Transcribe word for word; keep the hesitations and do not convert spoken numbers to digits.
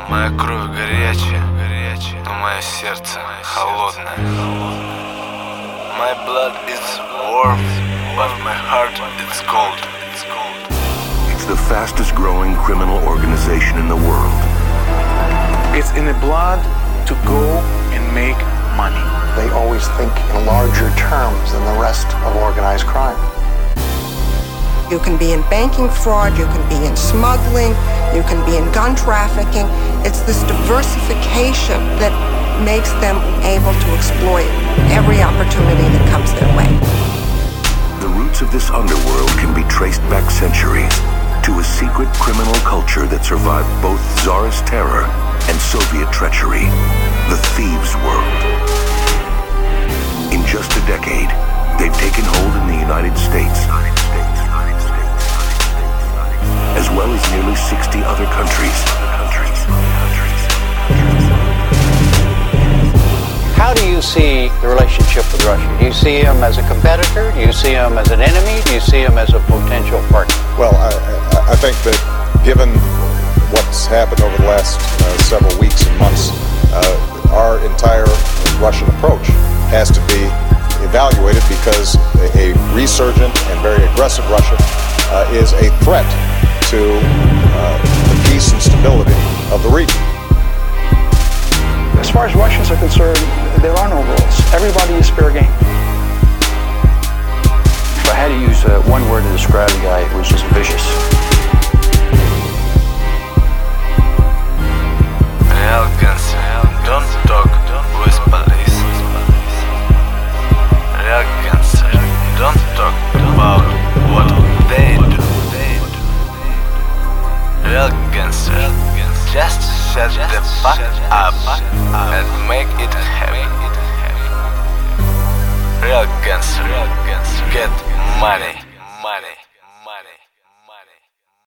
Моя кровь горячая, горячая, но мое сердце холодное. My blood is warm, but my heart is cold. It's the fastest growing criminal organization in the world. It's in the blood to go and make money. They always think in larger terms than the rest of organized crime. You can be in banking fraud, you can be in smuggling, you can be in gun trafficking. It's this diversification that makes them able to exploit every opportunity that comes their way. The roots of this underworld can be traced back centuries to a secret criminal culture that survived both Tsarist terror and Soviet treachery, the thieves' world. In just a decade, they've taken hold in the United States, as well as nearly sixty other countries. How do you see the relationship with Russia? Do you see him as a competitor? Do you see him as an enemy? Do you see him as a potential partner? Well, I, I think that given what's happened over the last uh, several weeks and months, uh, our entire Russian approach has to be evaluated because a resurgent and very aggressive Russia uh, is a threat to uh, the peace and stability of the region. As far as Russians are concerned, there are no rules. Everybody is fair game. If I had to use uh, one word to describe the guy, it was just vicious. Real gangster, don't talk with police. Real gangster, don't talk about what they do. Real gangster, just shut the fuck up and make it happen. Real gangster, get money, money.